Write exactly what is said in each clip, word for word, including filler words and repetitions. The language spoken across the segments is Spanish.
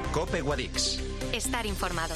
COPE Guadix. Estar informado.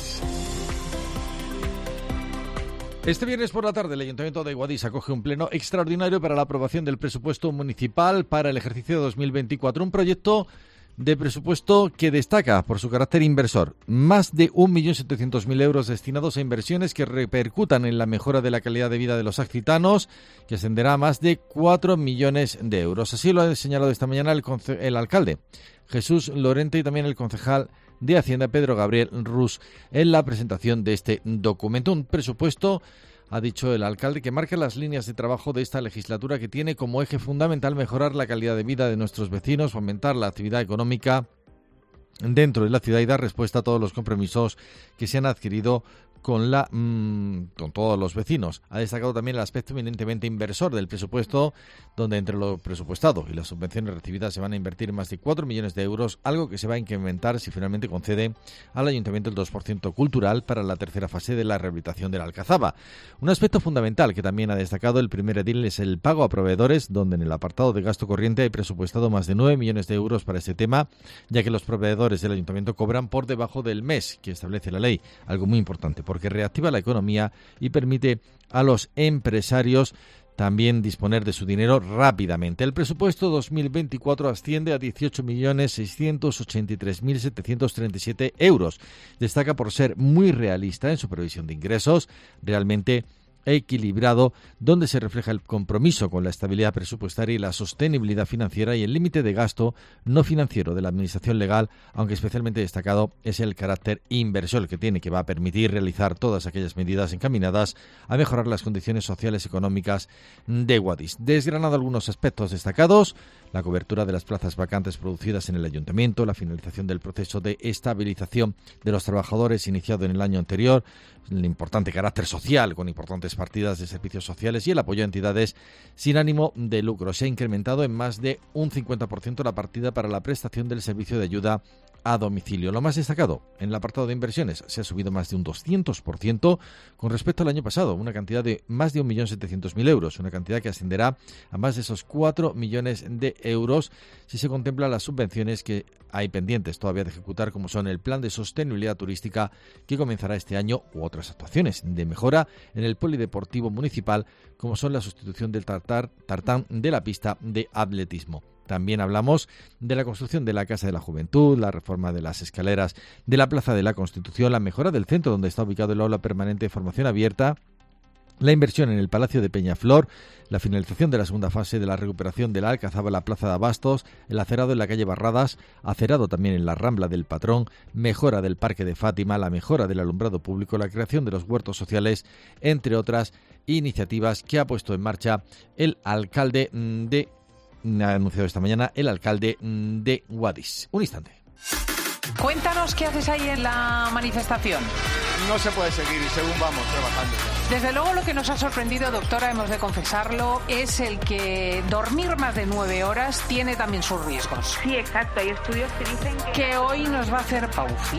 Este viernes por la tarde el Ayuntamiento de Guadix acoge un pleno extraordinario para la aprobación del presupuesto municipal para el ejercicio dos mil veinticuatro. Un proyecto de presupuesto que destaca por su carácter inversor. Más de un millón setecientos mil euros destinados a inversiones que repercutan en la mejora de la calidad de vida de los occitanos, que ascenderá a más de cuatro millones de euros. Así lo ha señalado esta mañana el, conce- el alcalde Jesús Lorente y también el concejal de Hacienda Pedro Gabriel Rus en la presentación de este documento. Un presupuesto, ha dicho el alcalde, que marca las líneas de trabajo de esta legislatura, que tiene como eje fundamental mejorar la calidad de vida de nuestros vecinos, fomentar la actividad económica dentro de la ciudad y dar respuesta a todos los compromisos que se han adquirido con la mmm, con todos los vecinos. Ha destacado también el aspecto eminentemente inversor del presupuesto, donde entre lo presupuestado y las subvenciones recibidas se van a invertir más de cuatro millones de euros, algo que se va a incrementar si finalmente concede al Ayuntamiento el dos por ciento cultural para la tercera fase de la rehabilitación de la Alcazaba. Un aspecto fundamental que también ha destacado el primer edil es el pago a proveedores, donde en el apartado de gasto corriente hay presupuestado más de nueve millones de euros para este tema, ya que los proveedores del Ayuntamiento cobran por debajo del mes que establece la ley, algo muy importante porque reactiva la economía y permite a los empresarios también disponer de su dinero rápidamente. El presupuesto dos mil veinticuatro asciende a dieciocho millones seiscientos ochenta y tres mil setecientos treinta y siete euros. Destaca por ser muy realista en su previsión de ingresos, realmente equilibrado, donde se refleja el compromiso con la estabilidad presupuestaria y la sostenibilidad financiera y el límite de gasto no financiero de la administración legal, aunque especialmente destacado es el carácter inversor que tiene, que va a permitir realizar todas aquellas medidas encaminadas a mejorar las condiciones sociales y económicas de Guadix. Desgranado algunos aspectos destacados: la cobertura de las plazas vacantes producidas en el ayuntamiento, la finalización del proceso de estabilización de los trabajadores iniciado en el año anterior, el importante carácter social con importantes partidas de servicios sociales y el apoyo a entidades sin ánimo de lucro. Se ha incrementado en más de un cincuenta por ciento la partida para la prestación del servicio de ayuda a domicilio. Lo más destacado, en el apartado de inversiones, se ha subido más de un doscientos por ciento con respecto al año pasado, una cantidad de más de un millón setecientos mil euros, una cantidad que ascenderá a más de esos cuatro millones de euros si se contemplan las subvenciones que hay pendientes todavía de ejecutar, como son el plan de sostenibilidad turística que comenzará este año u otras actuaciones de mejora en el polideportivo municipal, como son la sustitución del tartar, tartán de la pista de atletismo. También hablamos de la construcción de la Casa de la Juventud, la reforma de las escaleras de la Plaza de la Constitución, la mejora del centro donde está ubicado el aula permanente de formación abierta, la inversión en el Palacio de Peñaflor, la finalización de la segunda fase de la recuperación de la Alcazaba, la Plaza de Abastos, el acerado en la calle Barradas, acerado también en la Rambla del Patrón, mejora del Parque de Fátima, la mejora del alumbrado público, la creación de los huertos sociales, entre otras iniciativas que ha puesto en marcha el alcalde de ha anunciado esta mañana el alcalde de Guadix. Un instante. Cuéntanos qué haces ahí en la manifestación. No se puede seguir según vamos trabajando. Desde luego lo que nos ha sorprendido, doctora, hemos de confesarlo, es el que dormir más de nueve horas tiene también sus riesgos. Sí, exacto. Hay estudios que dicen que... Que hoy nos va a hacer Paufi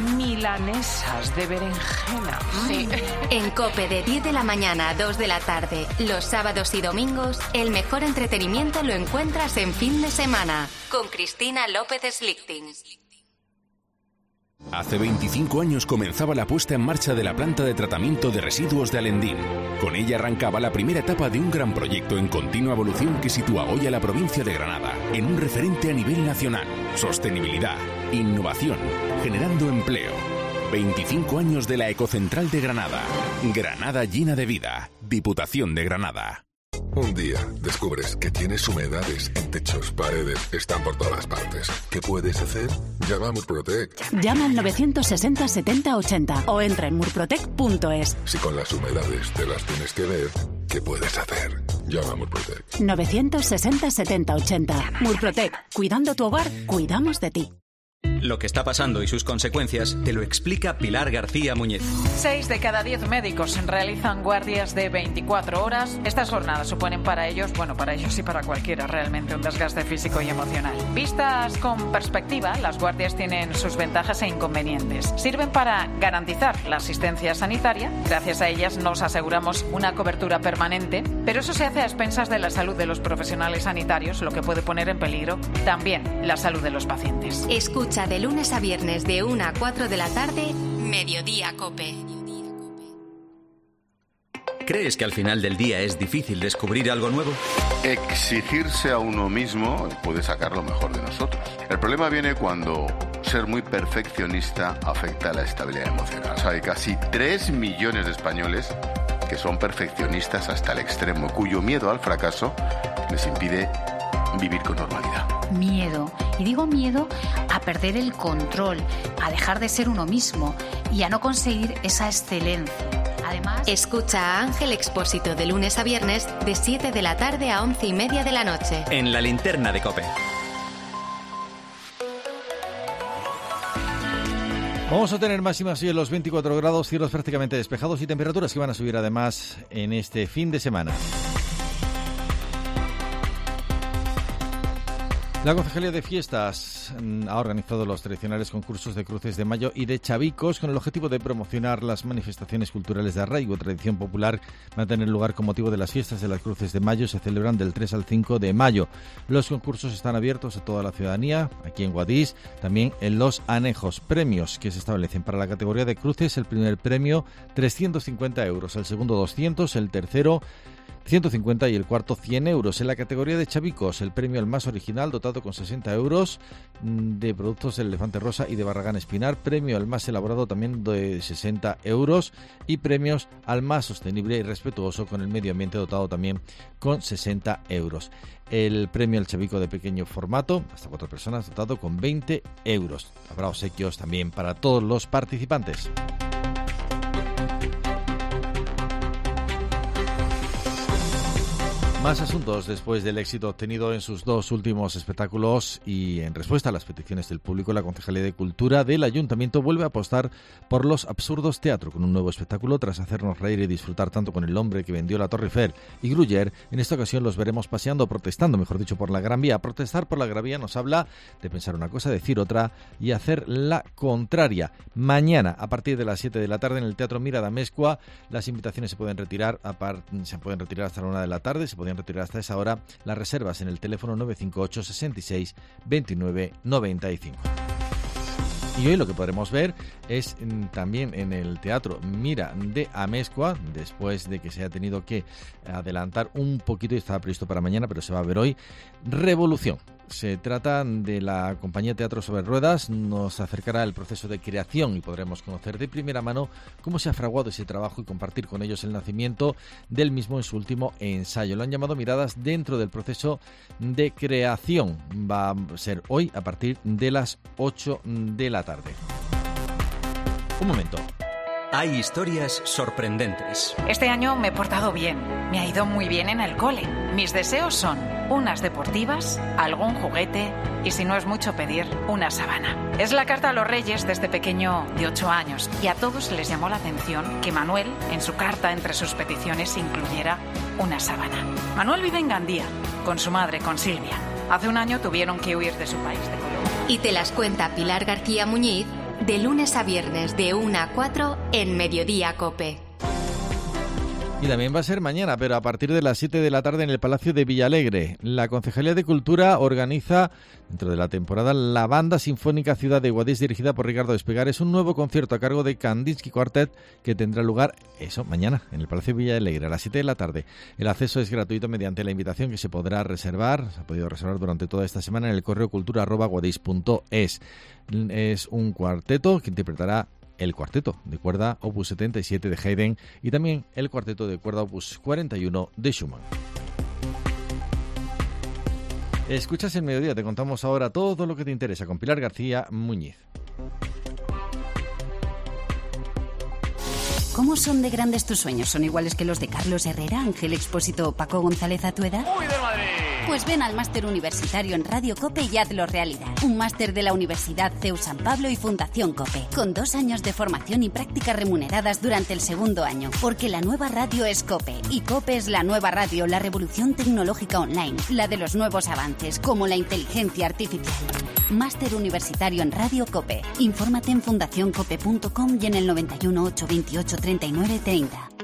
milanesas de berenjena. Sí. En COPE de diez de la mañana a dos de la tarde, los sábados y domingos, el mejor entretenimiento lo encuentras en fin de semana, con Cristina López Slichting. Hace veinticinco años comenzaba la puesta en marcha de la planta de tratamiento de residuos de Alendín. Con ella arrancaba la primera etapa de un gran proyecto en continua evolución que sitúa hoy a la provincia de Granada en un referente a nivel nacional. Sostenibilidad, innovación, generando empleo. veinticinco años de la Ecocentral de Granada. Granada llena de vida. Diputación de Granada. Un día descubres que tienes humedades en techos, paredes, están por todas partes. ¿Qué puedes hacer? Llama a Murprotec. Llama al novecientos sesenta setenta ochenta o entra en murprotec punto es. Si con las humedades te las tienes que ver, ¿qué puedes hacer? Llama a Murprotec. novecientos sesenta setenta ochenta. Murprotec. Cuidando tu hogar, cuidamos de ti. Lo que está pasando y sus consecuencias te lo explica Pilar García Muñiz. Seis de cada diez médicos realizan guardias de veinticuatro horas. Estas jornadas suponen para ellos, bueno, para ellos y para cualquiera, realmente un desgaste físico y emocional. Vistas con perspectiva, las guardias tienen sus ventajas e inconvenientes. Sirven para garantizar la asistencia sanitaria. Gracias a ellas nos aseguramos una cobertura permanente, pero eso se hace a expensas de la salud de los profesionales sanitarios, lo que puede poner en peligro también la salud de los pacientes. Escucha Escucha de lunes a viernes de una a cuatro de la tarde, Mediodía Cope. ¿Crees que al final del día es difícil descubrir algo nuevo? Exigirse a uno mismo puede sacar lo mejor de nosotros. El problema viene cuando ser muy perfeccionista afecta a la estabilidad emocional. O sea, hay casi tres millones de españoles que son perfeccionistas hasta el extremo, cuyo miedo al fracaso les impide vivir con normalidad. Miedo. Y digo miedo a perder el control, a dejar de ser uno mismo y a no conseguir esa excelencia. Además, escucha a Ángel Expósito de lunes a viernes de siete de la tarde a once y media de la noche. En la linterna de COPE. Vamos a tener máximas hoy en los veinticuatro grados, cielos prácticamente despejados y temperaturas que van a subir además en este fin de semana. La Concejalía de Fiestas ha organizado los tradicionales concursos de cruces de mayo y de chavicos con el objetivo de promocionar las manifestaciones culturales de arraigo y tradición popular. Van a tener lugar con motivo de las fiestas de las cruces de mayo. Se celebran del tres al cinco de mayo. Los concursos están abiertos a toda la ciudadanía, aquí en Guadix, también en los anejos. Premios que se establecen para la categoría de cruces: el primer premio trescientos cincuenta euros, el segundo doscientos, el tercero ciento cincuenta y el cuarto cien euros. En la categoría de chavicos, el premio al más original, dotado con sesenta euros, de productos del Elefante Rosa y de Barragán Espinar. Premio al más elaborado, también de sesenta euros. Y premios al más sostenible y respetuoso con el medio ambiente, dotado también con sesenta euros. El premio al chavico de pequeño formato, hasta cuatro personas, dotado con veinte euros. Habrá obsequios también para todos los participantes. Más asuntos después del éxito obtenido en sus dos últimos espectáculos y en respuesta a las peticiones del público. La Concejalía de Cultura del Ayuntamiento vuelve a apostar por Los Absurdos Teatro con un nuevo espectáculo. Tras hacernos reír y disfrutar tanto con El hombre que vendió la Torre Eiffel y Gruyère, en esta ocasión los veremos paseando, protestando, mejor dicho, por la Gran Vía. Protestar por la Gran Vía nos habla de pensar una cosa, decir otra y hacer la contraria. Mañana, a partir de las siete de la tarde, en el Teatro Mira de Amezcua, las invitaciones se pueden retirar a par- se pueden retirar hasta la una de la tarde, se podían retirar hasta esa hora. Las reservas en el teléfono nueve cinco ocho, sesenta y seis, veintinueve, noventa y cinco. Y hoy lo que podremos ver es también en el Teatro Mira de Amezcua, después de que se haya tenido que adelantar un poquito y estaba previsto para mañana, pero se va a ver hoy, Revolución. Se trata de la compañía Teatro sobre Ruedas. Nos acercará el proceso de creación y podremos conocer de primera mano cómo se ha fraguado ese trabajo y compartir con ellos el nacimiento del mismo en su último ensayo. Lo han llamado Miradas dentro del proceso de creación. Va a ser hoy a partir de las ocho de la tarde. Un momento. Hay historias sorprendentes. Este año me he portado bien. Me ha ido muy bien en el cole. Mis deseos son unas deportivas, algún juguete y, si no es mucho pedir, una sábana. Es la carta a los Reyes de este pequeño de ocho años y a todos les llamó la atención que Manuel, en su carta, entre sus peticiones, incluyera una sábana. Manuel vive en Gandía, con su madre, con Silvia. Hace un año tuvieron que huir de su país de Colombia. Y te las cuenta Pilar García Muñiz de lunes a viernes de una a cuatro en Mediodía Cope. Y también va a ser mañana, pero a partir de las siete de la tarde en el Palacio de Villalegre. La Concejalía de Cultura organiza, dentro de la temporada, la Banda Sinfónica Ciudad de Guadix, dirigida por Ricardo Espegar. Es un nuevo concierto a cargo de Kandinsky Quartet que tendrá lugar, eso, mañana, en el Palacio de Villalegre, a las siete de la tarde. El acceso es gratuito mediante la invitación que se podrá reservar, se ha podido reservar durante toda esta semana en el correo cultura arroba guadix punto es. Es un cuarteto que interpretará el cuarteto de cuerda opus setenta y siete de Haydn y también el cuarteto de cuerda opus cuarenta y uno de Schumann. Escuchas el Mediodía, te contamos ahora todo lo que te interesa con Pilar García Muñiz. ¿Cómo son de grandes tus sueños? ¿Son iguales que los de Carlos Herrera, Ángel Expósito o Paco González a tu edad? ¡Uy, de Madrid! Pues ven al Máster Universitario en Radio COPE y hazlo realidad. Un máster de la Universidad C E U San Pablo y Fundación COPE, con dos años de formación y prácticas remuneradas durante el segundo año. Porque la nueva radio es COPE, y COPE es la nueva radio, la revolución tecnológica online, la de los nuevos avances, como la inteligencia artificial. Máster Universitario en Radio COPE. Infórmate en fundación cope punto com y en el noventa y uno, ochocientos veintiocho, treinta y nueve treinta.